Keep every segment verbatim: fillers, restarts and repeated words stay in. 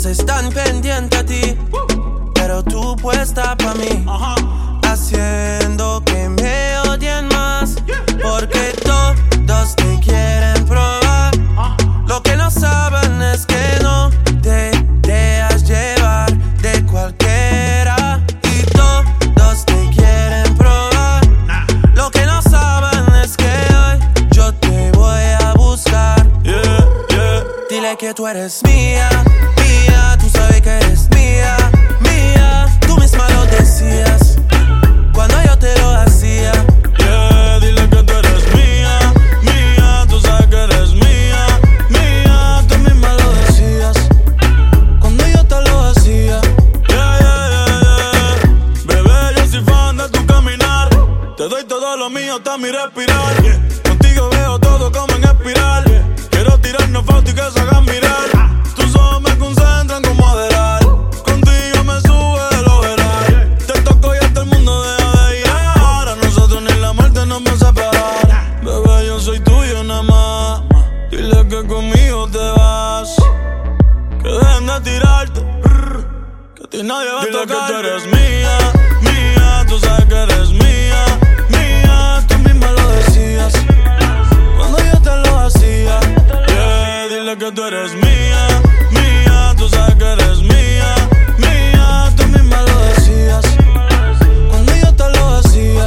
todos están pendientes a ti, pero tú puesta pa' mí, haciendo que me odien más, porque todos te quieren probar. Lo que no saben es que no te dejas llevar de cualquiera, y todos te quieren probar. Lo que no saben es que hoy yo te voy a buscar. Yeah, yeah. Dile que tú eres mía, mía, tú sabes que eres mía, mía. Tú misma lo decías cuando yo te lo hacía. Yeah, dile que tú eres mía, mía, tú sabes que eres mía, mía. Tú misma lo decías cuando yo te lo hacía. Yeah, yeah, yeah, yeah. Bebé, yo soy fan de tu caminar. Te doy todo lo mío hasta mi respirar. Contigo veo todo como en espiral. Quiero tirarnos fotos y que se hagan mirar. Tus ojos me concentran como Adderall. Contigo me sube el overall. Te toco y hasta el mundo deja de llegar. A nosotros ni la muerte nos va a separar. Bebé, yo soy tuyo nada más. Dile que conmigo te vas. Que dejen de tirarte. Que a ti nadie va a tocar. Dile que tú eres mía, mía. Tú sabes que eres mía, mía. Tú misma lo decías cuando yo te lo hacía. Yeah, dile que tú eres mía, mía. Tú sabes que eres mía, mía. Tú misma lo decías cuando yo te lo hacía.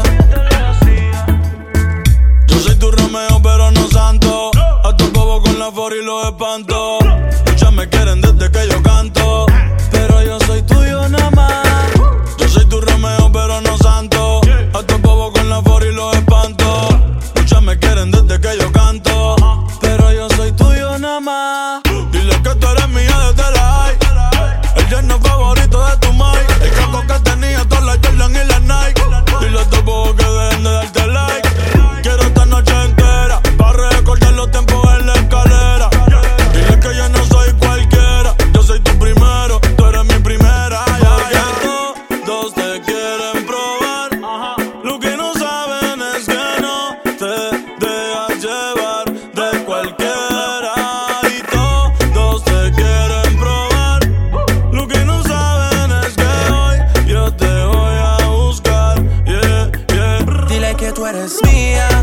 Yo soy tu Romeo pero no santo. A tu bobo con la for y los espanto. Muchas me quieren desde que yo canto, pero yo soy tuyo nada más. Yo soy tu Romeo pero no santo. A tu bobo con la for y los espanto. Muchas me quieren desde que yo canto, pero yo soy tuyo nada más. Dile que tú eres mía desde la high. El yerno favorito de tu mai. El caco que tenía todas las Jordan y las Nike. Dile a tu bobo que dejen de darte like. Quiero esta noche entera para recordar los tiempos en la escalera. Dile que yo no soy cualquiera. Yo soy tu primero, tú eres mi primera. Yeah, yeah. Todos te quieren probar. Lo que no saben es que no te dejas llevar de cualquiera. Y todos te quieren probar. Lo que no saben es que hoy yo te voy a buscar. Yeah, yeah. Dile que tú eres mía,